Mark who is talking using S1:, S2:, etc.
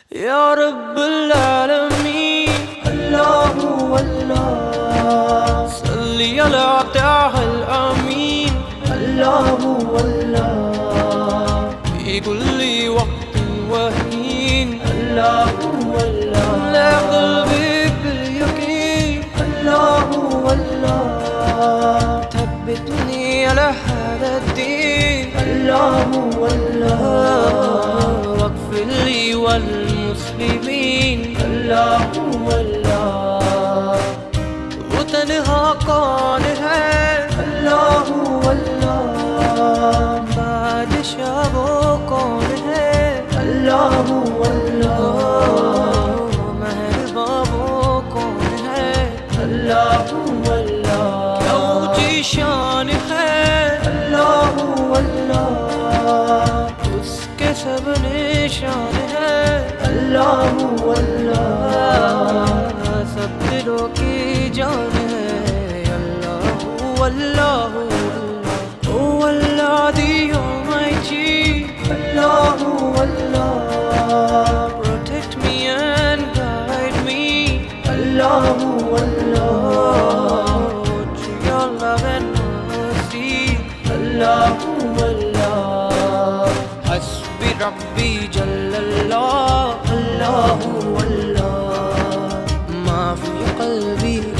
S1: या रब्बुल आलमीन अल्लाहु अल्लाह सल्ली अला ताहल अमीन अल्लाहु अल्लाह फी कुल्ली वक्तिन व हीन अल्लाहु अल्लाह ला क़ल्बी बिल यकीन अल्लाहु अल्लाह थब्बितनी अला हादा दीन अल्लाहु अल्लाह वग़फ़िर ली वल मुस्लिमीन अल्लाहु अल्लाह। वो तन्हा कौन है अल्लाहु अल्लाह, बादशाह वो कौन है अल्लाहु अल्लाह, मेहरबान वो कौन है अल्लाहु अल्लाह। क्या ऊंची शान है अल्लाहु अल्लाह, उसके सब निशान है अल्लाहु अल्लाह, सब दिलों की जान है अल्लाहु अल्लाहु अल्लाह। ओ अल्लाह दी Almighty अल्लाहु अल्लाह, protect me and guide me अल्लाहु अल्लाह, to your love and mercy अल्लाहु अल्लाह। हस्बी रब्बी जल्लल्लाह अल्लाहु अल्लाह, मा फी क़ल्बी